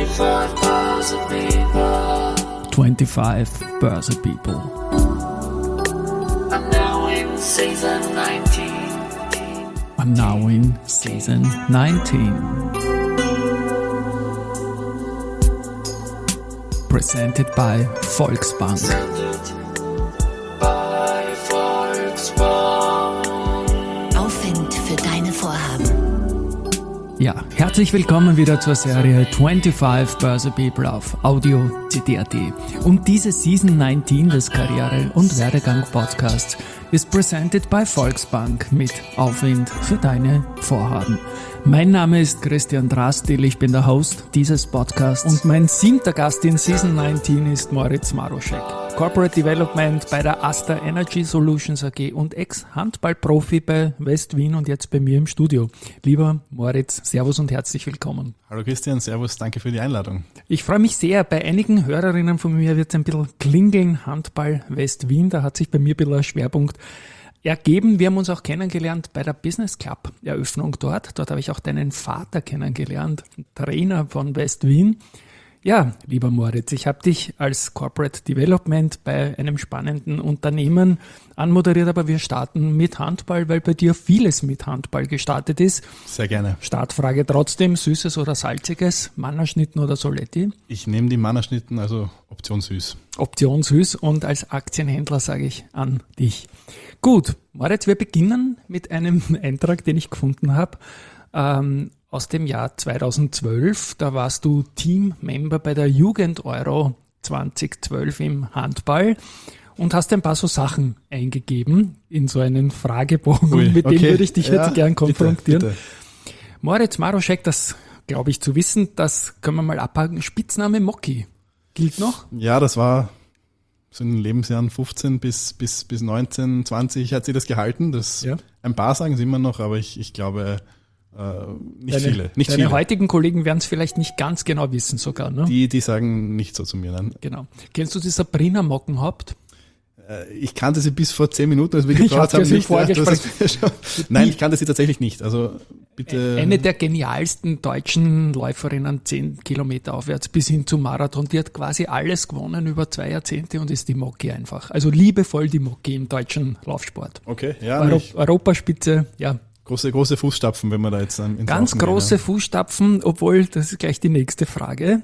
25 Börse People. I'm now in season 19. I'm now in season 19. Presented by Volksbank. Bei Volksbank. Aufwind für deine Vorhaben. Ja, herzlich willkommen wieder zur Serie 25 Börse People auf Audio CD.at. Und diese Season 19 des Karriere- und Werdegang-Podcasts ist presented by Volksbank mit Aufwind für deine Vorhaben. Mein Name ist Christian Drastil, ich bin der Host dieses Podcasts und mein 7. Gast in Season 19 ist Moritz Maroschek, Corporate Development bei der Asta Energy Solutions AG und Ex-Handballprofi bei West Wien und jetzt bei mir im Studio. Lieber Moritz, Servus und herzlich willkommen. Hallo Christian, Servus, danke für die Einladung. Ich freue mich sehr, bei einigen Hörerinnen von mir wird es ein bisschen klingeln, Handball West Wien, da hat sich bei mir ein bisschen ein Schwerpunkt ergeben. Wir haben uns auch kennengelernt bei der Business Club Eröffnung dort. Dort habe ich auch deinen Vater kennengelernt, Trainer von West Wien. Ja, lieber Moritz, ich habe dich als Corporate Development bei einem spannenden Unternehmen anmoderiert, aber wir starten mit Handball, weil bei dir vieles mit Handball gestartet ist. Sehr gerne. Startfrage trotzdem, Süßes oder Salziges, Mannerschnitten oder Soletti? Ich nehme die Mannerschnitten, also Option süß. Option süß und als Aktienhändler sage ich an dich. Gut, Moritz, wir beginnen mit einem Eintrag, den ich gefunden habe, aus dem Jahr 2012. Da warst du Teammember bei der Jugend-Euro 2012 im Handball und hast ein paar so Sachen eingegeben in so einen Fragebogen. Ui, mit dem okay. würde ich dich jetzt gern konfrontieren. Bitte. Moritz Maroschek, das glaube ich zu wissen, das können wir mal abhaken. Spitzname Moki. Gilt noch? Ja, das war so in den Lebensjahren 15 bis 19, 20 hat sie das gehalten. Das Ja. Ein paar sagen es immer noch, aber ich glaube nicht Deine viele. heutigen Kollegen werden es vielleicht nicht ganz genau wissen sogar, ne? Die sagen nicht so zu mir. Nein. Genau. Kennst du die Sabrina Mockenhaupt? Ich kannte sie bis vor 10 Minuten, als wir Ich getraut hab haben. dir Nicht, ja, Vorgespräch- Nein, ich kannte sie tatsächlich nicht. Also bitte. Eine der genialsten deutschen Läuferinnen, 10 Kilometer aufwärts bis hin zum Marathon. Die hat quasi alles gewonnen über 2 Jahrzehnte und ist die Moki einfach. Also liebevoll die Moki im deutschen Laufsport. Okay, ja. Europaspitze, ja. Große Fußstapfen, wenn man da jetzt ins Ganz Laufen gehen, große ja. Fußstapfen, obwohl, das ist gleich die nächste Frage.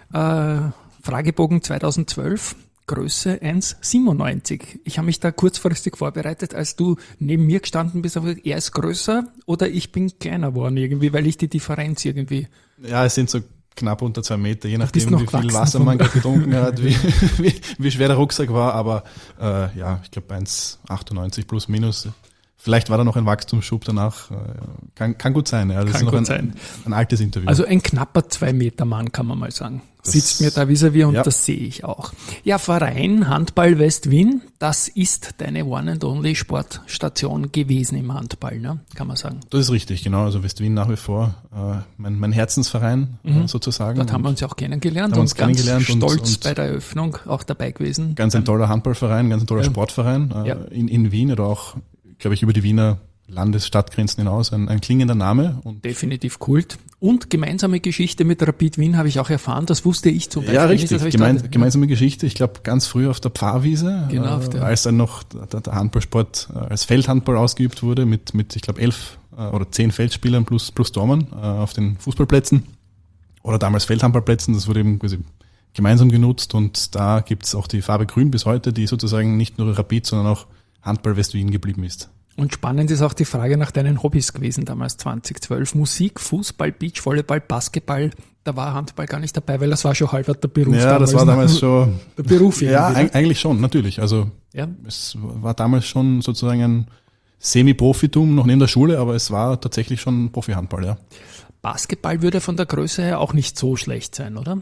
Fragebogen 2012, Größe 1,97. Ich habe mich da kurzfristig vorbereitet, als du neben mir gestanden bist, aber er ist größer oder ich bin kleiner geworden irgendwie, weil ich die Differenz irgendwie... Ja, es sind so knapp unter 2 Meter, je bist nachdem, noch wie viel gewachsen Wasser von- man gerade getrunken hat, wie schwer der Rucksack war, aber ja, ich glaube 1,98 plus minus. Vielleicht war da noch ein Wachstumsschub danach. Kann gut sein. Ja. Das Kann ist noch gut sein. ein altes Interview. Also ein knapper 2 Meter Mann, kann man mal sagen. Sitzt mir da vis-à-vis und ja. das sehe ich auch. Ja, Verein Handball West Wien, das ist deine One and Only Sportstation gewesen im Handball, ne? Kann man sagen. Das ist richtig, genau. Also West Wien nach wie vor mein Herzensverein sozusagen. Dort haben wir Und uns ja auch kennengelernt haben und uns kennengelernt ganz stolz und bei der Eröffnung auch dabei gewesen. ganz ein toller Handballverein, ganz ein toller Sportverein Ja. in Wien oder auch, glaube ich, über die Wiener Landesstadtgrenzen hinaus. Ein klingender Name. Und Definitiv Kult. Und gemeinsame Geschichte mit Rapid Wien habe ich auch erfahren. Das wusste ich zum Beispiel ja, nicht. richtig. Das habe ich Gemeinsame Geschichte. Ich glaube, ganz früh auf der Pfarrwiese, Genau, auf der- als dann noch der Handballsport als Feldhandball ausgeübt wurde, mit ich glaube, 11 oder 10 Feldspielern plus Tormann auf den Fußballplätzen oder damals Feldhandballplätzen. Das wurde eben quasi gemeinsam genutzt und da gibt's auch die Farbe Grün bis heute, die sozusagen nicht nur Rapid, sondern auch Handball West Wien geblieben ist. Und spannend ist auch die Frage nach deinen Hobbys gewesen damals 2012. Musik, Fußball, Beachvolleyball, Basketball. Da war Handball gar nicht dabei, weil das war schon halb der Beruf. Ja, das war damals schon. Der Beruf Ja, irgendwie, ne? eigentlich schon, natürlich. Also Ja. es war damals schon sozusagen ein Semi-Profitum, noch neben der Schule, aber es war tatsächlich schon Profi-Handball, ja. Basketball würde von der Größe her auch nicht so schlecht sein, oder?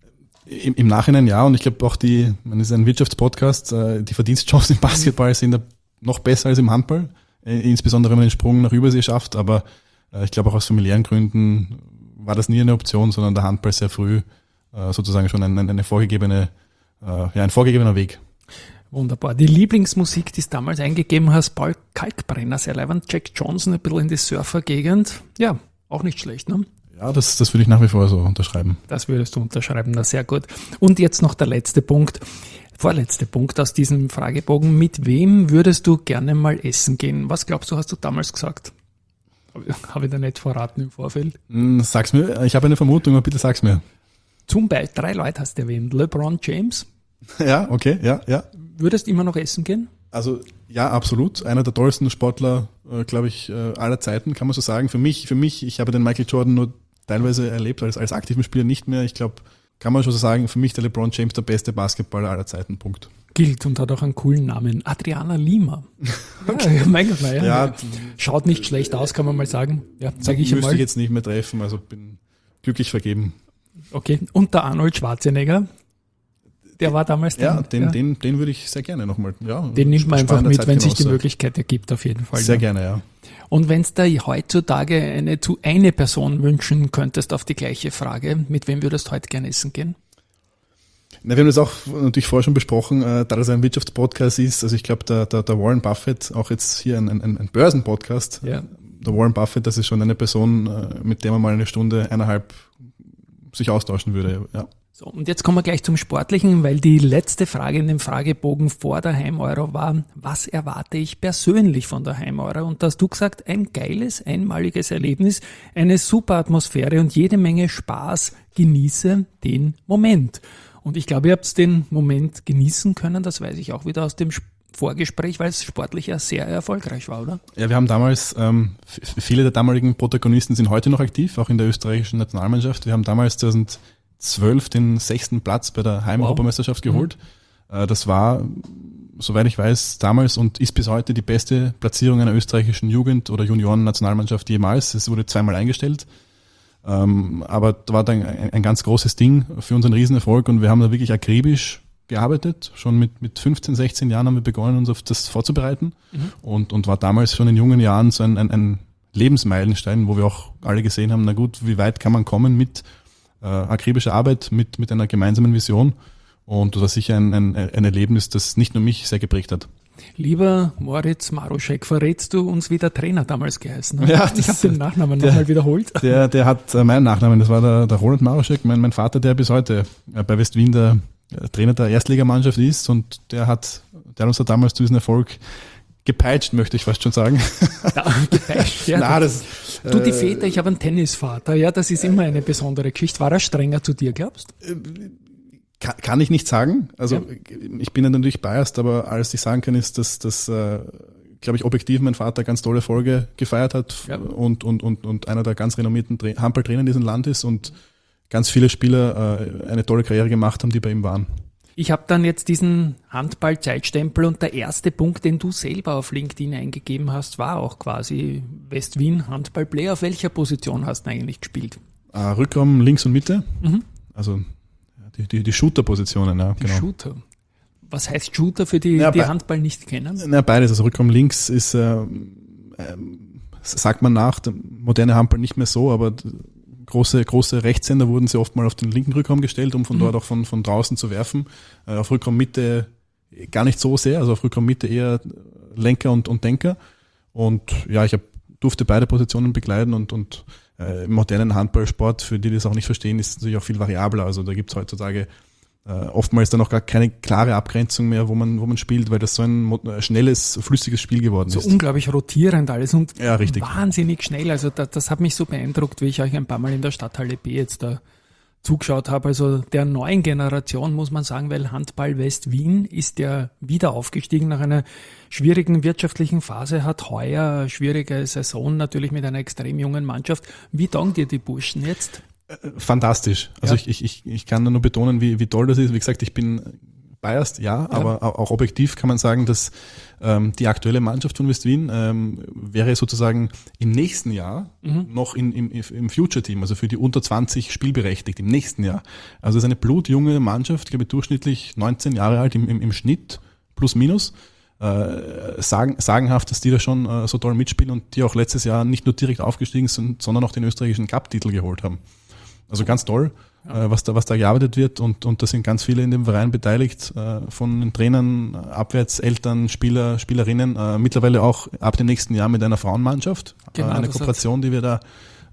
Im Nachhinein ja, und ich glaube auch das ist ein Wirtschaftspodcast, die Verdienstchancen im Basketball sind da noch besser als im Handball, insbesondere wenn man den Sprung nach Übersee schafft, aber ich glaube auch aus familiären Gründen war das nie eine Option, sondern der Handball sehr früh sozusagen schon ein vorgegebener Weg. Wunderbar. Die Lieblingsmusik, die du damals eingegeben hast, Paul Kalkbrenner, sehr leibend, Jack Johnson, ein bisschen in die Surfer-Gegend. Ja, auch nicht schlecht, ne? Ja, das würde ich nach wie vor so unterschreiben. Das würdest du unterschreiben, na sehr gut. Und jetzt noch der vorletzte Punkt aus diesem Fragebogen. Mit wem würdest du gerne mal essen gehen? Was glaubst du, hast du damals gesagt? Habe ich dir nicht verraten im Vorfeld? Sag's mir, ich habe eine Vermutung, aber bitte sag's mir. Zum Beispiel 3 Leute hast du erwähnt. LeBron James. Ja, okay, ja. Würdest immer noch essen gehen? Also ja, absolut. Einer der tollsten Sportler, glaube ich, aller Zeiten, kann man so sagen. Für mich, ich habe den Michael Jordan nur teilweise erlebt, als aktiven Spieler nicht mehr. Ich glaube, kann man schon so sagen, für mich der LeBron James der beste Basketballer aller Zeiten, Punkt. Gilt und hat auch einen coolen Namen. Adriana Lima. Okay. Ja, mein Gott, ja. Schaut nicht schlecht aus, kann man mal sagen. Ja, sage ich einmal. Müsste ich jetzt nicht mehr treffen, also bin glücklich vergeben. Okay, und der Arnold Schwarzenegger, der war damals den würde ich sehr gerne nochmal. Ja, den nimmt man einfach mit, wenn sich die Möglichkeit ergibt, auf jeden Fall. Sehr gerne, ja. Und wenn es da heutzutage eine Person wünschen könntest auf die gleiche Frage, mit wem würdest du heute gerne essen gehen? Na, wir haben das auch natürlich vorher schon besprochen, da das ein Wirtschaftspodcast ist. Also ich glaube, der Warren Buffett, auch jetzt hier ein Börsenpodcast, der Warren Buffett, das ist schon eine Person, mit der man mal eine Stunde, 1,5 sich austauschen würde. Ja. So, und jetzt kommen wir gleich zum Sportlichen, weil die letzte Frage in dem Fragebogen vor der Heim-Euro war, was erwarte ich persönlich von der Heim-Euro? Und da hast du gesagt, ein geiles, einmaliges Erlebnis, eine super Atmosphäre und jede Menge Spaß, genieße den Moment. Und ich glaube, ihr habt den Moment genießen können, das weiß ich auch wieder aus dem Vorgespräch, weil es sportlich ja sehr erfolgreich war, oder? Ja, wir haben damals, viele der damaligen Protagonisten sind heute noch aktiv, auch in der österreichischen Nationalmannschaft. Wir haben damals 2012 den 6. Platz bei der Heim-Europameisterschaft geholt. Das war, soweit ich weiß, damals und ist bis heute die beste Platzierung einer österreichischen Jugend- oder Junioren-Nationalmannschaft jemals. Es wurde zweimal eingestellt. Aber da war dann ein ganz großes Ding für unseren Riesenerfolg und wir haben da wirklich akribisch gearbeitet. Schon mit 15, 16 Jahren haben wir begonnen, uns auf das vorzubereiten und war damals schon in jungen Jahren so ein Lebensmeilenstein, wo wir auch alle gesehen haben, na gut, wie weit kann man kommen mit akribischer Arbeit, mit einer gemeinsamen Vision. Und das war sicher ein Erlebnis, das nicht nur mich sehr geprägt hat. Lieber Moritz Maruschek, verrätst du uns, wie der Trainer damals geheißen hat? Ja, ich habe den Nachnamen nochmal wiederholt. Der hat meinen Nachnamen, das war der Roland Maruschek, mein Vater, der bis heute bei West Wien der Trainer der Erstligamannschaft ist und der hat uns da damals zu diesem Erfolg gepeitscht, möchte ich fast schon sagen. Ja, gepeitscht, ja. Na, du, die Väter, ich habe einen Tennisvater, ja, das ist immer eine besondere Geschichte. War er strenger zu dir, glaubst du? Kann ich nicht sagen. Also ich bin ja natürlich biased, aber alles ich sagen kann ist, dass glaube ich, objektiv mein Vater ganz tolle Erfolge gefeiert hat und einer der ganz renommierten Handballtrainer in diesem Land ist und ganz viele Spieler eine tolle Karriere gemacht haben, die bei ihm waren. Ich habe dann jetzt diesen Handball-Zeitstempel und der erste Punkt, den du selber auf LinkedIn eingegeben hast, war auch quasi West Wien Handball-Player. Auf welcher Position hast du eigentlich gespielt? Rückraum, links und Mitte. Also die Shooter-Positionen, ja, genau. Shooter. Was heißt Shooter für die Handball nicht kennen? Na, beides. Also Rückraum links ist, sagt man nach, der moderne Handball nicht mehr so, aber große Rechtshänder wurden sehr oft mal auf den linken Rückraum gestellt, um von dort auch von draußen zu werfen. Auf Rückraum Mitte gar nicht so sehr, also auf Rückraum Mitte eher Lenker und Denker. Und ja, ich durfte beide Positionen begleiten und im modernen Handballsport, für die das auch nicht verstehen, ist natürlich auch viel variabler. Also da gibt es heutzutage oftmals dann auch gar keine klare Abgrenzung mehr, wo man spielt, weil das so ein schnelles, flüssiges Spiel geworden ist. So unglaublich rotierend alles und ja, richtig. Wahnsinnig schnell. Also das hat mich so beeindruckt, wie ich euch ein paar Mal in der Stadthalle B jetzt da zugeschaut habe. Also der neuen Generation muss man sagen, weil Handball West Wien ist ja wieder aufgestiegen nach einer schwierigen wirtschaftlichen Phase, hat heuer eine schwierige Saison natürlich mit einer extrem jungen Mannschaft. Wie taugen dir die Burschen jetzt? Fantastisch. Also ja. Ich kann nur betonen, wie toll das ist. Wie gesagt, ich bin biased, ja, aber auch objektiv kann man sagen, dass die aktuelle Mannschaft von West Wien wäre sozusagen im nächsten Jahr noch im Future-Team, also für die unter 20 spielberechtigt, im nächsten Jahr. Also es ist eine blutjunge Mannschaft, ich glaube durchschnittlich 19 Jahre alt im Schnitt, plus minus. Sagenhaft, dass die da schon so toll mitspielen und die auch letztes Jahr nicht nur direkt aufgestiegen sind, sondern auch den österreichischen Cup-Titel geholt haben. Also ganz toll, was da gearbeitet wird und da sind ganz viele in dem Verein beteiligt, von den Trainern, abwärts, Eltern, Spieler, Spielerinnen, mittlerweile auch ab dem nächsten Jahr mit einer Frauenmannschaft, eine Kooperation, die wir da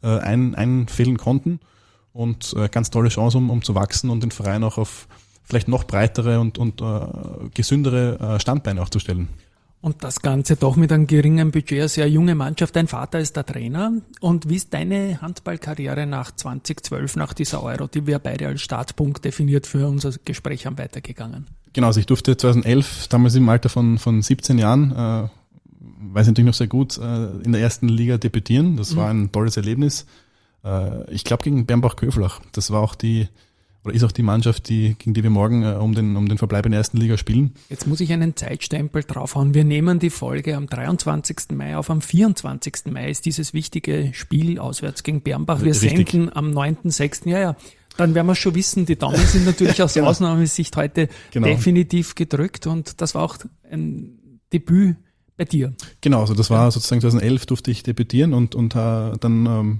einfällen konnten. Und ganz tolle Chance, um zu wachsen und den Verein auch auf vielleicht noch breitere und gesündere Standbeine auch zu stellen. Und das Ganze doch mit einem geringen Budget, eine sehr junge Mannschaft. Dein Vater ist der Trainer. Und wie ist deine Handballkarriere nach 2012, nach dieser Euro, die wir beide als Startpunkt definiert für unser Gespräch haben, weitergegangen? Genau, also ich durfte 2011, damals im Alter von 17 Jahren, weiß ich natürlich noch sehr gut, in der ersten Liga debütieren. Das war ein tolles Erlebnis. Ich glaube gegen Bernbach-Köflach. Das war auch ist auch die Mannschaft, gegen die wir morgen um den Verbleib in der ersten Liga spielen. Jetzt muss ich einen Zeitstempel draufhauen. Wir nehmen die Folge am 23. Mai auf. Am 24. Mai ist dieses wichtige Spiel auswärts gegen Bernbach. Wir senden am 9.6. Ja. Dann werden wir schon wissen, die Daumen sind natürlich aus Ausnahmesicht heute definitiv gedrückt. Und das war auch ein Debüt bei dir. Genau, also das war sozusagen 2011 durfte ich debütieren und dann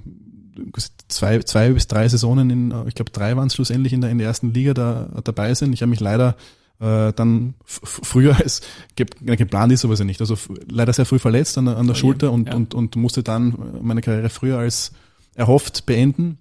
2 bis 3 Saisonen ich glaube 3 waren es schlussendlich in der ersten Liga dabei sind. Ich habe mich leider dann früher als geplant ist sowas ja nicht. Also leider sehr früh verletzt an der Schulter und musste dann meine Karriere früher als erhofft beenden.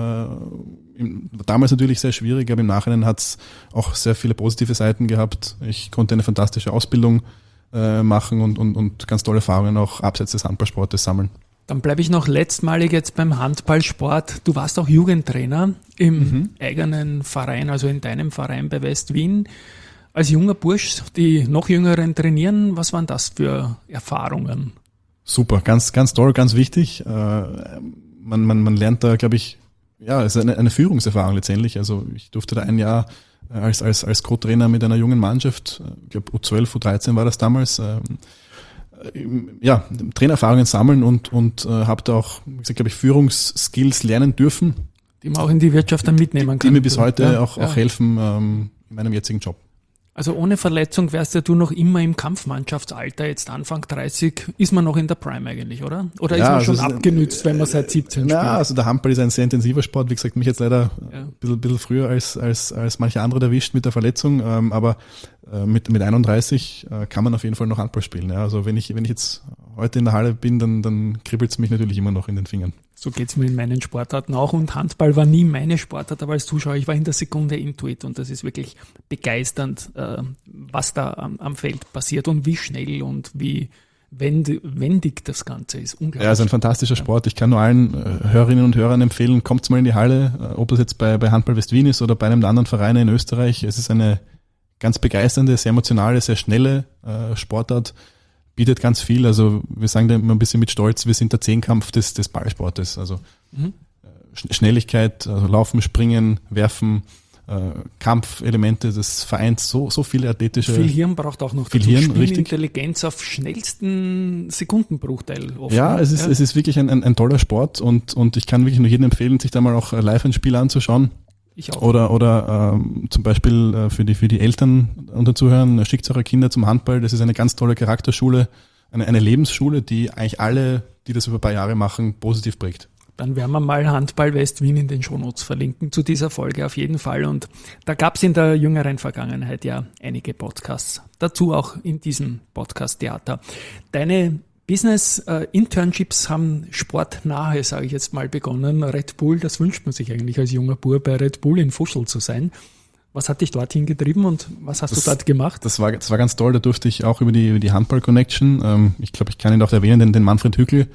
Damals natürlich sehr schwierig, aber im Nachhinein hat es auch sehr viele positive Seiten gehabt. Ich konnte eine fantastische Ausbildung machen und ganz tolle Erfahrungen auch abseits des Handballsportes sammeln. Dann bleibe ich noch letztmalig jetzt beim Handballsport. Du warst auch Jugendtrainer im eigenen Verein, also in deinem Verein bei West Wien. Als junger Bursch, die noch Jüngeren trainieren, was waren das für Erfahrungen? Super, ganz, ganz toll, ganz wichtig. Man lernt da, glaube ich, es ist eine Führungserfahrung letztendlich. Also ich durfte da ein Jahr als Co-Trainer mit einer jungen Mannschaft, ich glaube U12, U13 war das damals, Trainererfahrungen sammeln und habe da auch, wie gesagt, glaube ich, Führungsskills lernen dürfen. Die man auch in die Wirtschaft dann mitnehmen kann. Die mir bis heute auch helfen in meinem jetzigen Job. Also ohne Verletzung wärst ja du noch immer im Kampfmannschaftsalter, jetzt Anfang 30, ist man noch in der Prime eigentlich, oder? Oder ist man schon abgenützt, wenn man seit 17 spielt? Ja, also der Handball ist ein sehr intensiver Sport, wie gesagt, mich jetzt leider ein bisschen früher als manche andere erwischt mit der Verletzung, aber mit 31 kann man auf jeden Fall noch Handball spielen. Ja. Also wenn ich jetzt heute in der Halle bin, dann kribbelt es mich natürlich immer noch in den Fingern. So geht's mir in meinen Sportarten auch und Handball war nie meine Sportart, aber als Zuschauer, ich war in der Sekunde Intuit und das ist wirklich begeisternd, was da am Feld passiert und wie schnell und wie wendig das Ganze ist. Unglaublich. Ja, es ist ein fantastischer Sport. Ich kann nur allen Hörerinnen und Hörern empfehlen, kommt mal in die Halle, ob das jetzt bei Handball West Wien ist oder bei einem der anderen Vereine in Österreich. Es ist eine ganz begeisternde, sehr emotionale, sehr schnelle Sportart. Bietet ganz viel, also wir sagen da immer ein bisschen mit Stolz, wir sind der Zehnkampf des Ballsportes, also Schnelligkeit, also Laufen, Springen, Werfen, Kampfelemente des Vereins, so viele athletische... Viel Hirn braucht auch noch viel dazu. Hirn, richtig. Intelligenz auf schnellsten Sekundenbruchteil. Oft, ja, es ist wirklich ein toller Sport und ich kann wirklich nur jedem empfehlen, sich da mal auch live ein Spiel anzuschauen. Ich auch. Oder zum Beispiel für die Eltern unter Zuhören, schickt eure Kinder zum Handball. Das ist eine ganz tolle Charakterschule, eine Lebensschule, die eigentlich alle, die das über ein paar Jahre machen, positiv prägt. Dann werden wir mal Handball West Wien in den Shownotes verlinken zu dieser Folge auf jeden Fall. Und da gab es in der jüngeren Vergangenheit ja einige Podcasts. Dazu auch in diesem Podcast-Theater. Deine Business-Internships haben sportnahe, sage ich jetzt mal, begonnen. Red Bull, das wünscht man sich eigentlich als junger Bub, bei Red Bull in Fuschl zu sein. Was hat dich dorthin getrieben und was hast du dort gemacht? Das war ganz toll, da durfte ich auch über die Handball-Connection, ich glaube, ich kann ihn auch erwähnen, den Manfred Hückel,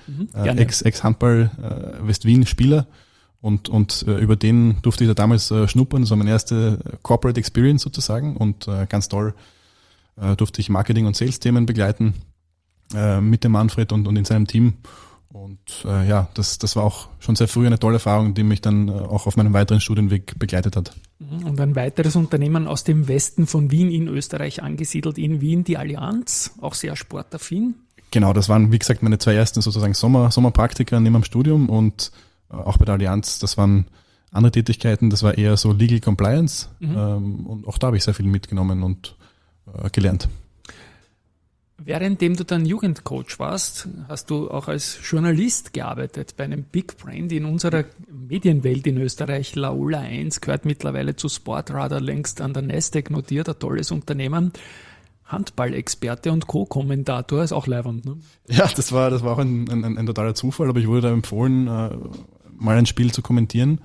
Ex-Handball-West-Wien-Spieler und über den durfte ich da damals schnuppern, das war meine erste Corporate Experience sozusagen und ganz toll durfte ich Marketing- und Sales-Themen begleiten mit dem Manfred und in seinem Team. Und das war auch schon sehr früh eine tolle Erfahrung, die mich dann auch auf meinem weiteren Studienweg begleitet hat. Und ein weiteres Unternehmen aus dem Westen von Wien in Österreich angesiedelt in Wien, die Allianz, auch sehr sportaffin. Genau, das waren, wie gesagt, meine 2 ersten sozusagen Sommerpraktika neben dem Studium und auch bei der Allianz, das waren andere Tätigkeiten, das war eher so Legal Compliance und auch da habe ich sehr viel mitgenommen und gelernt. Währenddem du dann Jugendcoach warst, hast du auch als Journalist gearbeitet bei einem Big Brand in unserer Medienwelt in Österreich. Laola 1 gehört mittlerweile zu Sportradar, längst an der Nasdaq notiert, ein tolles Unternehmen. Handball-Experte und Co-Kommentator ist auch leiwand, ne? Ja, das war auch ein totaler Zufall, aber ich wurde da empfohlen mal ein Spiel zu kommentieren,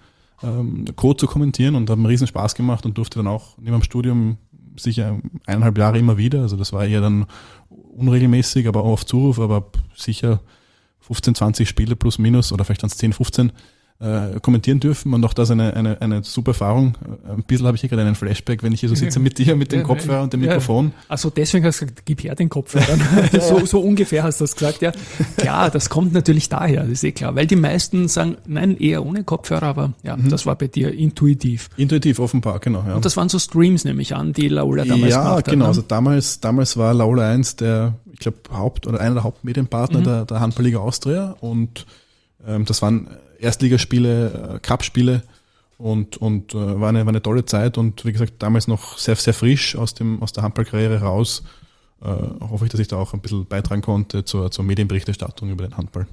Code zu kommentieren und habe einen riesen Spaß gemacht und durfte dann auch neben dem Studium sicher 1,5 Jahre immer wieder, also das war eher dann unregelmäßig, aber auch auf Zuruf, aber sicher 15, 20 Spiele plus minus oder vielleicht dann 10, 15 kommentieren dürfen und auch das eine super Erfahrung. Ein bisschen habe ich hier gerade einen Flashback, wenn ich hier so sitze mit dir, mit dem Kopfhörer und dem Mikrofon. Also deswegen hast du gesagt, gib her den Kopfhörer. so ungefähr hast du das gesagt, ja. Klar, das kommt natürlich daher, das ist klar, weil die meisten sagen, nein, eher ohne Kopfhörer, aber ja, das war bei dir intuitiv. Intuitiv, offenbar, genau. Ja. Und das waren so Streams, nehme ich an, die Laola damals gemacht hat. Ja, genau. Ne? Also damals war Laola 1 ich glaube, einer der Hauptmedienpartner der Handballliga Austria und das waren Erstligaspiele, Cup-Spiele und war eine tolle Zeit und wie gesagt, damals noch sehr, sehr frisch aus der Handballkarriere raus. Hoffe ich, dass ich da auch ein bisschen beitragen konnte zur Medienberichterstattung über den Handball.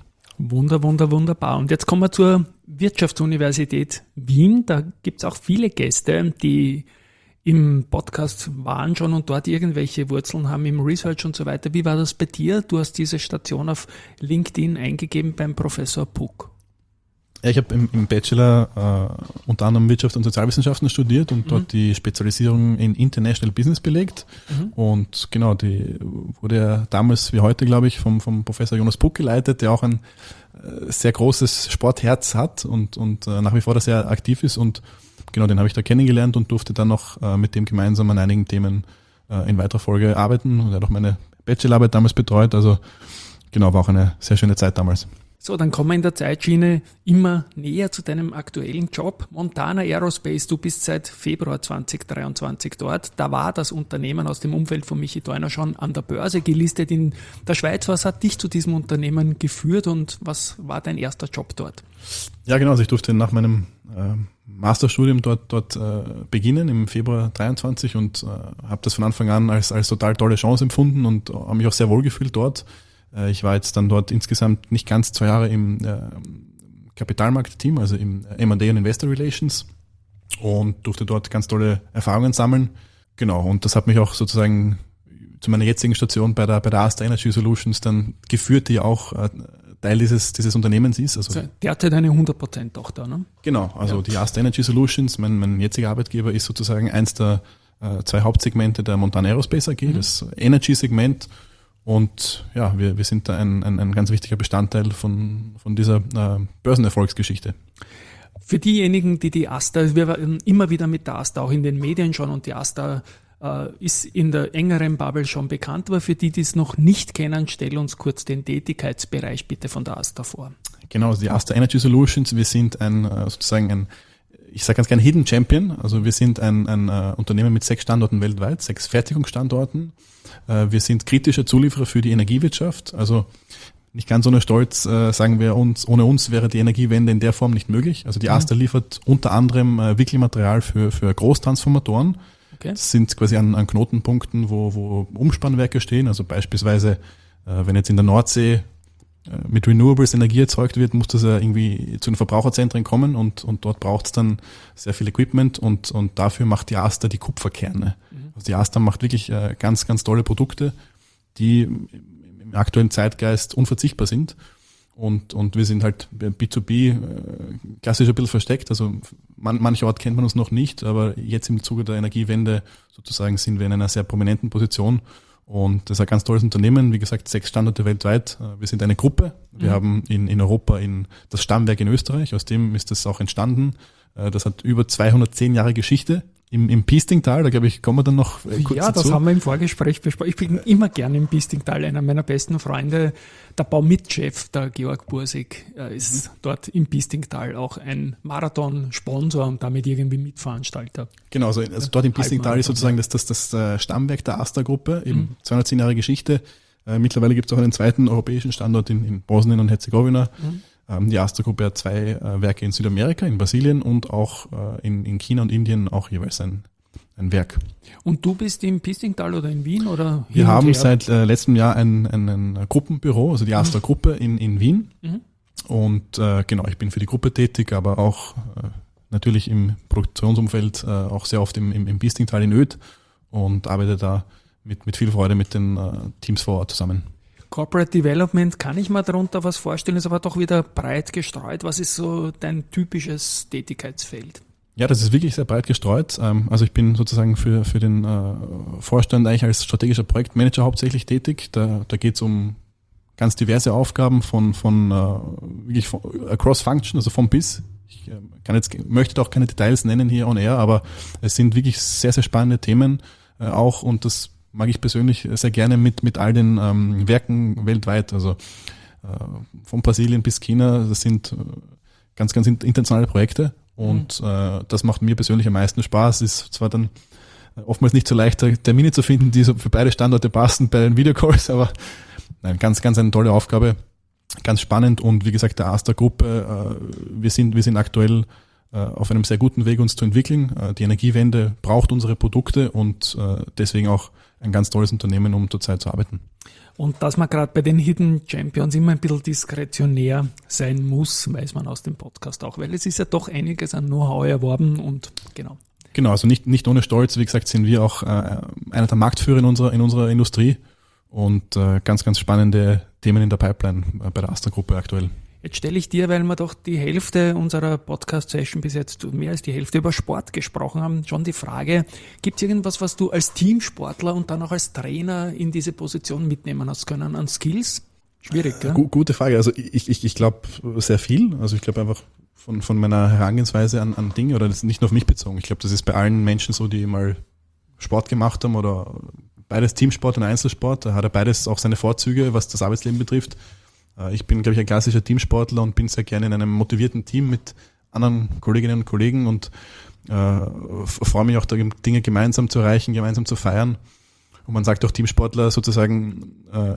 Wunderbar. Und jetzt kommen wir zur Wirtschaftsuniversität Wien. Da gibt es auch viele Gäste, die im Podcast waren schon und dort irgendwelche Wurzeln haben im Research und so weiter. Wie war das bei dir? Du hast diese Station auf LinkedIn eingegeben beim Professor Puck. Ja, ich habe im Bachelor unter anderem Wirtschaft und Sozialwissenschaften studiert und dort die Spezialisierung in International Business belegt. Und genau, die wurde ja damals wie heute, glaube ich, vom Professor Jonas Puck geleitet, der auch ein sehr großes Sportherz hat und nach wie vor da sehr aktiv ist. Und genau, den habe ich da kennengelernt und durfte dann noch mit dem gemeinsam an einigen Themen in weiterer Folge arbeiten. Und er hat auch meine Bachelorarbeit damals betreut. Also genau, war auch eine sehr schöne Zeit damals. So, dann kommen wir in der Zeitschiene immer näher zu deinem aktuellen Job. Montana Aerospace, du bist seit Februar 2023 dort. Da war das Unternehmen aus dem Umfeld von Michi Theuner schon an der Börse gelistet in der Schweiz. Was hat dich zu diesem Unternehmen geführt und was war dein erster Job dort? Ja, genau. Also ich durfte nach meinem Masterstudium dort beginnen im Februar 23 und habe das von Anfang an als total tolle Chance empfunden und habe mich auch sehr wohl gefühlt dort. Ich war jetzt dann dort insgesamt nicht ganz 2 Jahre im Kapitalmarkt-Team, also im M&A und Investor Relations und durfte dort ganz tolle Erfahrungen sammeln. Genau, und das hat mich auch sozusagen zu meiner jetzigen Station bei der Asta Energy Solutions dann geführt, die auch Teil dieses Unternehmens ist. Also derzeit eine 100% Tochter, ne? Genau, also die Asta Energy Solutions, mein jetziger Arbeitgeber, ist sozusagen eins der 2 Hauptsegmente der Montana Aerospace AG, das Energy-Segment. Und ja, wir sind da ein ganz wichtiger Bestandteil von dieser Börsenerfolgsgeschichte. Für diejenigen, die Asta, wir waren immer wieder mit der Asta auch in den Medien schon und die Asta ist in der engeren Bubble schon bekannt, aber für die es noch nicht kennen, stell uns kurz den Tätigkeitsbereich bitte von der Asta vor. Genau, also die Asta Energy Solutions, wir sind ich sage ganz gerne Hidden Champion, also wir sind ein Unternehmen mit 6 Standorten weltweit, 6 Fertigungsstandorten. Wir sind kritischer Zulieferer für die Energiewirtschaft, also nicht ganz ohne Stolz sagen wir uns, ohne uns wäre die Energiewende in der Form nicht möglich. Also die Asta liefert unter anderem Wickelmaterial für Großtransformatoren. Okay. Das sind quasi an Knotenpunkten, wo Umspannwerke stehen, also beispielsweise wenn jetzt in der Nordsee mit Renewables Energie erzeugt wird, muss das ja irgendwie zu den Verbraucherzentren kommen und dort braucht es dann sehr viel Equipment und dafür macht die Asta die Kupferkerne. Also die Asta macht wirklich ganz, ganz tolle Produkte, die im aktuellen Zeitgeist unverzichtbar sind und wir sind halt B2B klassisch ein bisschen versteckt, also mancherort kennt man uns noch nicht, aber jetzt im Zuge der Energiewende sozusagen sind wir in einer sehr prominenten Position. Und das ist ein ganz tolles Unternehmen, wie gesagt, 6 Standorte weltweit. Wir sind eine Gruppe. Wir haben in Europa das Stammwerk in Österreich, aus dem ist das auch entstanden. Das hat über 210 Jahre Geschichte im Piestingtal, da glaube ich, kommen wir dann noch kurz dazu. Ja, das haben wir im Vorgespräch besprochen. Ich bin immer gerne im Piestingtal, einer meiner besten Freunde, der Baumitchef, der Georg Bursig, ist dort im Piestingtal auch ein Marathon-Sponsor und damit irgendwie Mitveranstalter. Genau, also dort im Piestingtal ist sozusagen das Stammwerk der Asta-Gruppe, eben 210 Jahre Geschichte. Mittlerweile gibt es auch einen zweiten europäischen Standort in Bosnien und Herzegowina. Die Asta-Gruppe hat 2 Werke in Südamerika, in Brasilien und auch in China und Indien auch jeweils ein Werk. Und du bist im Piestingtal oder in Wien? Oder wir haben seit letztem Jahr ein Gruppenbüro, also die Asta-Gruppe in Wien. Und genau, ich bin für die Gruppe tätig, aber auch natürlich im Produktionsumfeld auch sehr oft im Piestingtal in Öd und arbeite da mit viel Freude mit den Teams vor Ort zusammen. Corporate Development, kann ich mir darunter was vorstellen, ist aber doch wieder breit gestreut. Was ist so dein typisches Tätigkeitsfeld? Ja, das ist wirklich sehr breit gestreut. Also ich bin sozusagen für den Vorstand eigentlich als strategischer Projektmanager hauptsächlich tätig. Da geht es um ganz diverse Aufgaben von wirklich von across function, also vom bis. Ich möchte auch keine Details nennen hier on air, aber es sind wirklich sehr, sehr spannende Themen auch, und das mag ich persönlich sehr gerne mit all den Werken weltweit. Also von Brasilien bis China, das sind ganz, ganz internationale Projekte. Und das macht mir persönlich am meisten Spaß. Ist zwar dann oftmals nicht so leicht, Termine zu finden, die so für beide Standorte passen bei den Videocalls, aber nein, ganz, ganz eine tolle Aufgabe, ganz spannend. Und wie gesagt, der Astra-Gruppe, wir sind aktuell auf einem sehr guten Weg, uns zu entwickeln. Die Energiewende braucht unsere Produkte und deswegen auch ein ganz tolles Unternehmen, um zurzeit zu arbeiten. Und dass man gerade bei den Hidden Champions immer ein bisschen diskretionär sein muss, weiß man aus dem Podcast auch, weil es ist ja doch einiges an Know-how erworben und genau. Genau, also nicht ohne Stolz. Wie gesagt, sind wir auch einer der Marktführer in unserer Industrie und ganz, ganz spannende Themen in der Pipeline bei der Astra-Gruppe aktuell. Jetzt stelle ich dir, weil wir doch die Hälfte unserer Podcast-Session bis jetzt, mehr als die Hälfte über Sport gesprochen haben, schon die Frage, gibt es irgendwas, was du als Teamsportler und dann auch als Trainer in diese Position mitnehmen hast können an Skills? Schwierig, gell? Gute Frage. Also ich glaube sehr viel. Also ich glaube einfach von meiner Herangehensweise an Dinge, oder das ist nicht nur auf mich bezogen. Ich glaube, das ist bei allen Menschen so, die mal Sport gemacht haben oder beides Teamsport und Einzelsport. Da hat er beides auch seine Vorzüge, was das Arbeitsleben betrifft. Ich bin, glaube ich, ein klassischer Teamsportler und bin sehr gerne in einem motivierten Team mit anderen Kolleginnen und Kollegen und freue mich auch, da Dinge gemeinsam zu erreichen, gemeinsam zu feiern. Und man sagt auch, Teamsportler sozusagen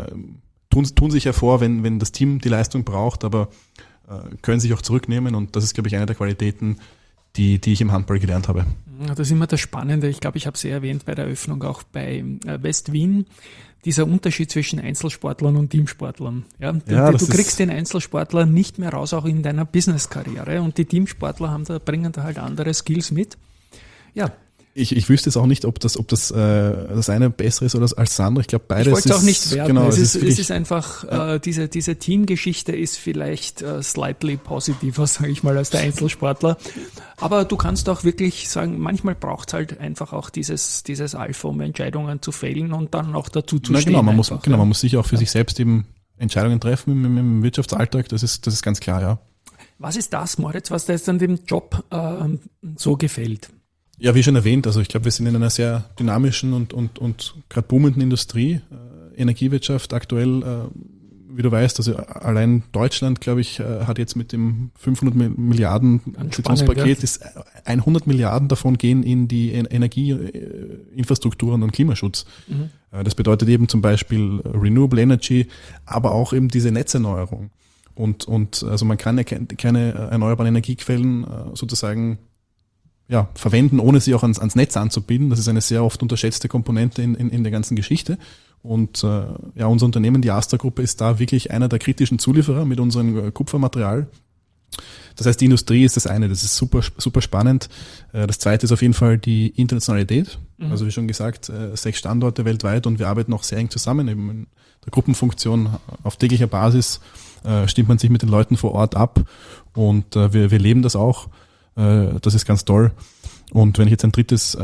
tun sich hervor, wenn das Team die Leistung braucht, aber können sich auch zurücknehmen, und das ist, glaube ich, eine der Qualitäten, die ich im Handball gelernt habe. Das ist immer das Spannende. Ich glaube, ich habe es erwähnt bei der Eröffnung auch bei West Wien. Dieser Unterschied zwischen Einzelsportlern und Teamsportlern. Ja, du kriegst den Einzelsportler nicht mehr raus, auch in deiner Business-Karriere. Und die Teamsportler bringen da halt andere Skills mit. Ja. Ich wüsste jetzt auch nicht, ob das eine besser ist oder als das andere. Ich glaube, beides. Ich wollte es auch nicht werten. Genau, es ist einfach, ja. Diese Teamgeschichte ist vielleicht slightly positiver, sage ich mal, als der Einzelsportler. Aber du kannst auch wirklich sagen, manchmal braucht es halt einfach auch dieses Alpha, um Entscheidungen zu fällen und dann auch dazu zu stehen. Man muss sicher auch für sich selbst eben Entscheidungen treffen im Wirtschaftsalltag. Das ist ganz klar, ja. Was ist das, Moritz, was dir jetzt an dem Job so gefällt? Ja, wie schon erwähnt, also ich glaube, wir sind in einer sehr dynamischen und gerade boomenden Industrie, Energiewirtschaft aktuell, wie du weißt, also allein Deutschland, glaube ich, hat jetzt mit dem 500 Milliarden Investitionspaket, ja. Ist 100 Milliarden davon gehen in die Energieinfrastrukturen und Klimaschutz. Mhm. Das bedeutet eben zum Beispiel Renewable Energy, aber auch eben diese Netzerneuerung. Und also man kann keine erneuerbaren Energiequellen sozusagen verwenden, ohne sie auch ans Netz anzubinden. Das ist eine sehr oft unterschätzte Komponente in der ganzen Geschichte. Und unser Unternehmen, die Astra-Gruppe, ist da wirklich einer der kritischen Zulieferer mit unserem Kupfermaterial. Das heißt, die Industrie ist das eine, das ist super, super spannend. Das zweite ist auf jeden Fall die Internationalität. Mhm. Also wie schon gesagt, 6 Standorte weltweit, und wir arbeiten auch sehr eng zusammen. Eben in der Gruppenfunktion auf täglicher Basis stimmt man sich mit den Leuten vor Ort ab, und wir leben das auch. Das ist ganz toll. Und wenn ich jetzt ein drittes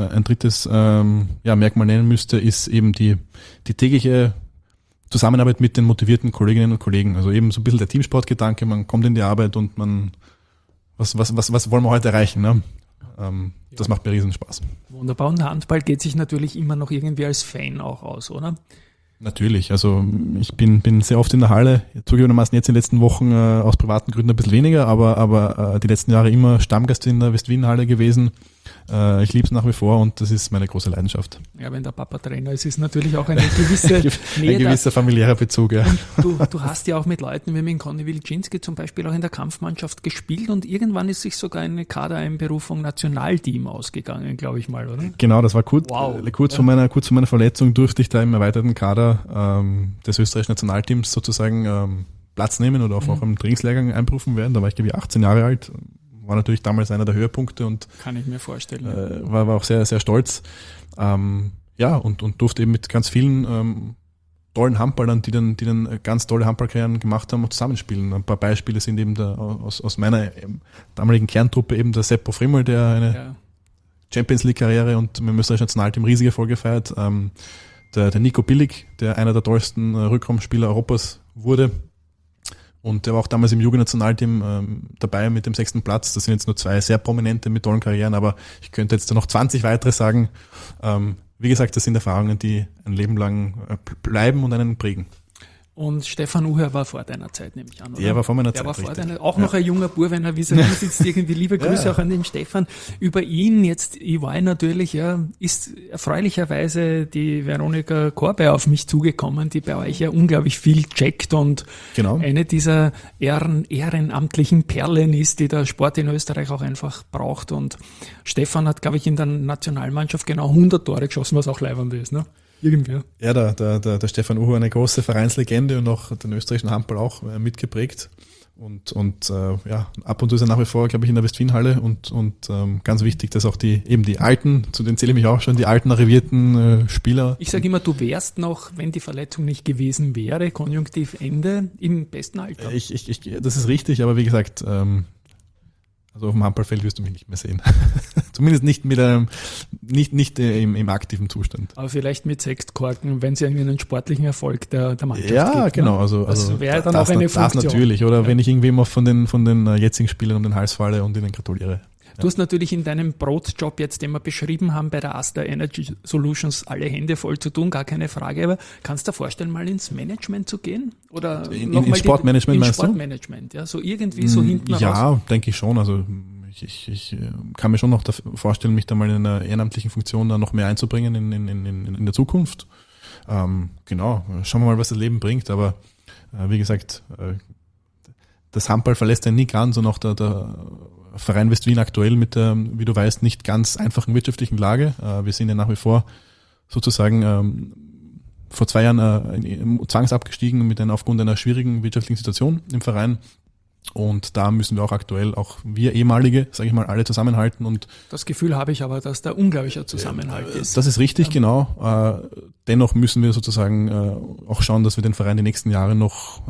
Merkmal nennen müsste, ist eben die tägliche Zusammenarbeit mit den motivierten Kolleginnen und Kollegen. Also eben so ein bisschen der Teamsportgedanke, man kommt in die Arbeit und was wollen wir heute erreichen, ne? Das macht mir riesen Spaß. Wunderbar. Und Handball geht sich natürlich immer noch irgendwie als Fan auch aus, oder? Natürlich, also ich bin sehr oft in der Halle, zugegebenermaßen jetzt in den letzten Wochen aus privaten Gründen ein bisschen weniger, aber die letzten Jahre immer Stammgast in der West-Wien-Halle gewesen. Ich liebe es nach wie vor, und das ist meine große Leidenschaft. Ja, wenn der Papa Trainer ist, ist natürlich auch eine gewisse Nähe. Ein gewisser familiärer Bezug, ja. Du hast ja auch mit Leuten wie mit Conny Wilczynski zum Beispiel auch in der Kampfmannschaft gespielt, und irgendwann ist sich sogar eine Kadereinberufung Nationalteam ausgegangen, glaube ich mal, oder? Genau, das war kurz vor meiner Verletzung durfte ich da im erweiterten Kader des österreichischen Nationalteams sozusagen Platz nehmen oder auch im Trainingslehrgang einberufen werden. Da war ich, glaube ich, 18 Jahre alt. War natürlich damals einer der Höhepunkte, und kann ich mir vorstellen. War auch sehr, sehr stolz. Und durfte eben mit ganz vielen tollen Handballern, die dann ganz tolle Handballkarrieren gemacht haben und zusammenspielen. Ein paar Beispiele sind eben aus meiner damaligen Kerntruppe eben der Seppo Frimmel, der eine Champions League-Karriere und mit dem österreichischen Nationalteam riesige Erfolge feiert. Der Nico Billig, der einer der tollsten Rückraumspieler Europas wurde. Und der war auch damals im Jugendnationalteam dabei mit dem 6. Platz. Das sind jetzt nur 2 sehr prominente mit tollen Karrieren, aber ich könnte jetzt noch 20 weitere sagen. Wie gesagt, das sind Erfahrungen, die ein Leben lang bleiben und einen prägen. Und Stefan Uher war vor deiner Zeit, nehme ich an, oder? Er war vor meiner Der Zeit, war vor richtig. deiner, auch noch ein junger Bub, wenn er vis-à-vis sitzt, irgendwie liebe Grüße auch an den Stefan. Über ihn, jetzt EY natürlich, ist erfreulicherweise die Veronika Korbey auf mich zugekommen, die bei euch ja unglaublich viel checkt und Genau. eine dieser ehrenamtlichen Perlen ist, die der Sport in Österreich auch einfach braucht. Und Stefan hat, glaube ich, in der Nationalmannschaft genau 100 Tore geschossen, was auch leibend ist, ne? Irgendwie. Ja, der Stefan Uhr, eine große Vereinslegende und auch den österreichischen Handball auch mitgeprägt. Und ab und zu ist er nach wie vor, glaube ich, in der Westwienhalle und ganz wichtig, dass auch die Alten, zu denen zähle ich mich auch schon, die alten arrivierten Spieler. Ich sage immer, du wärst noch, wenn die Verletzung nicht gewesen wäre, Konjunktiv Ende, im besten Alter. Das ist richtig, aber wie gesagt, also auf dem Handballfeld wirst du mich nicht mehr sehen. Zumindest nicht mit nicht im aktiven Zustand. Aber vielleicht mit Sextkorken, wenn es irgendwie einen sportlichen Erfolg der Mannschaft Ja, gibt. genau. Ne? Also das wäre dann auch eine Funktion. Das natürlich. Oder wenn ich irgendwem von den jetzigen Spielern um den Hals falle und ihnen gratuliere. Du hast natürlich in deinem Brotjob jetzt, den wir beschrieben haben, bei der Asta Energy Solutions alle Hände voll zu tun, gar keine Frage. Aber kannst du dir vorstellen, mal ins Management zu gehen? Oder in Sportmanagement meinst du? In Sportmanagement, ja, so irgendwie so hinten raus. Ja, denke ich schon. Also ich kann mir schon noch vorstellen, mich da mal in einer ehrenamtlichen Funktion da noch mehr einzubringen in der Zukunft. Genau, schauen wir mal, was das Leben bringt. Aber wie gesagt, das Handball verlässt einen nie ganz und auch der Verein West-Wien aktuell mit der, wie du weißt, nicht ganz einfachen wirtschaftlichen Lage. Wir sind ja nach wie vor sozusagen vor 2 Jahren zwangsabgestiegen aufgrund einer schwierigen wirtschaftlichen Situation im Verein. Und da müssen wir auch aktuell, auch wir ehemalige, sage ich mal, alle zusammenhalten. Und das Gefühl habe ich aber, dass da unglaublicher Zusammenhalt ist. Das ist richtig, genau. Dennoch müssen wir sozusagen auch schauen, dass wir den Verein die nächsten Jahre noch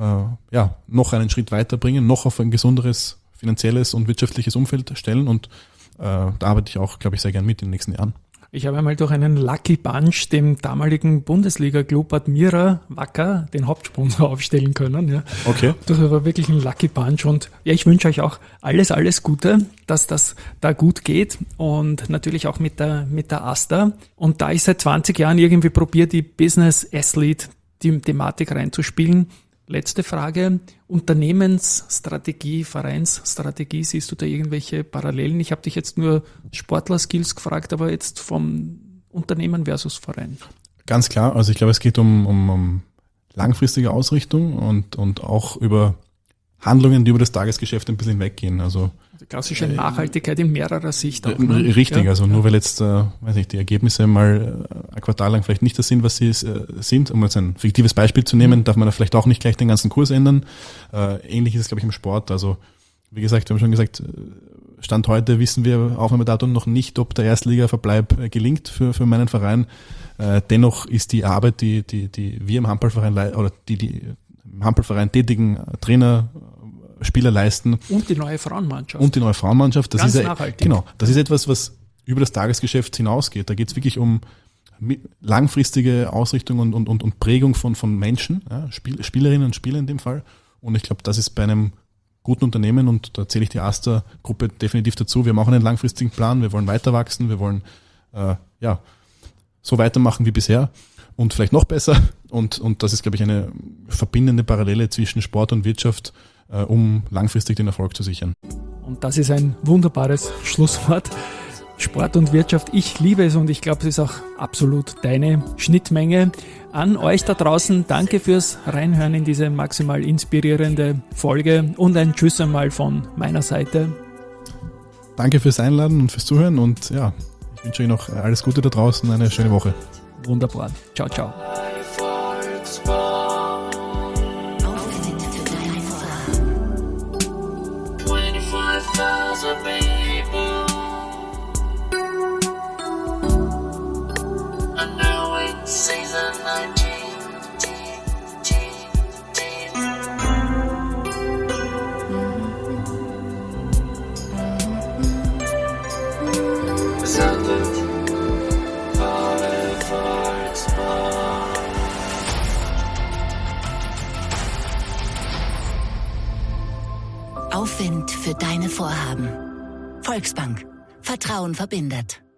einen Schritt weiterbringen, noch auf ein gesunderes finanzielles und wirtschaftliches Umfeld stellen. Und da arbeite ich auch, glaube ich, sehr gern mit in den nächsten Jahren. Ich habe einmal durch einen Lucky Punch dem damaligen Bundesliga-Club Admira Wacker den Hauptsponsor aufstellen können. Ja. Okay. Das war wirklich ein Lucky Punch und ja, ich wünsche euch auch alles Gute, dass das da gut geht und natürlich auch mit der Asta. Und da ich seit 20 Jahren irgendwie probiere, die Business Athlete, die Thematik reinzuspielen. Letzte Frage, Unternehmensstrategie, Vereinsstrategie, siehst du da irgendwelche Parallelen? Ich habe dich jetzt nur Sportler-Skills gefragt, aber jetzt vom Unternehmen versus Verein. Ganz klar, also ich glaube, es geht um langfristige Ausrichtung und auch über Handlungen, die über das Tagesgeschäft ein bisschen hinweggehen. Also die klassische Nachhaltigkeit in mehrerer Sicht auch. Ne? Richtig, ja. Also nur weil jetzt die Ergebnisse mal ein Quartal lang vielleicht nicht das sind, was sie sind, um jetzt ein fiktives Beispiel zu nehmen, darf man da vielleicht auch nicht gleich den ganzen Kurs ändern. Ähnlich ist es, glaube ich, im Sport. Also wie gesagt, wir haben schon gesagt, Stand heute wissen wir Aufnahmedatum noch nicht, ob der Erstliga-Verbleib gelingt für meinen Verein. Dennoch ist die Arbeit, die wir im Handballverein oder die im Handballverein tätigen Trainer, Spieler leisten. Und die neue Frauenmannschaft. Das ganz ist nachhaltig. Genau, das ist etwas, was über das Tagesgeschäft hinausgeht. Da geht es wirklich um langfristige Ausrichtung und Prägung von Menschen, ja, Spielerinnen und Spieler in dem Fall. Und ich glaube, das ist bei einem guten Unternehmen, und da zähle ich die Asta-Gruppe definitiv dazu. Wir haben auch einen langfristigen Plan, wir wollen weiter wachsen, wir wollen so weitermachen wie bisher und vielleicht noch besser. Und das ist, glaube ich, eine verbindende Parallele zwischen Sport und Wirtschaft, um langfristig den Erfolg zu sichern. Und das ist ein wunderbares Schlusswort. Sport und Wirtschaft, ich liebe es und ich glaube, es ist auch absolut deine Schnittmenge. An euch da draußen, danke fürs Reinhören in diese maximal inspirierende Folge und ein Tschüss einmal von meiner Seite. Danke fürs Einladen und fürs Zuhören und ja, ich wünsche euch noch alles Gute da draußen, eine schöne Woche. Wunderbar. Ciao, ciao. Aufwind für deine Vorhaben. 25,000 people. And now it's season 19. gesendet. Volksbank. Aufwind für deine Vorhaben. Volksbank. Vertrauen verbindet.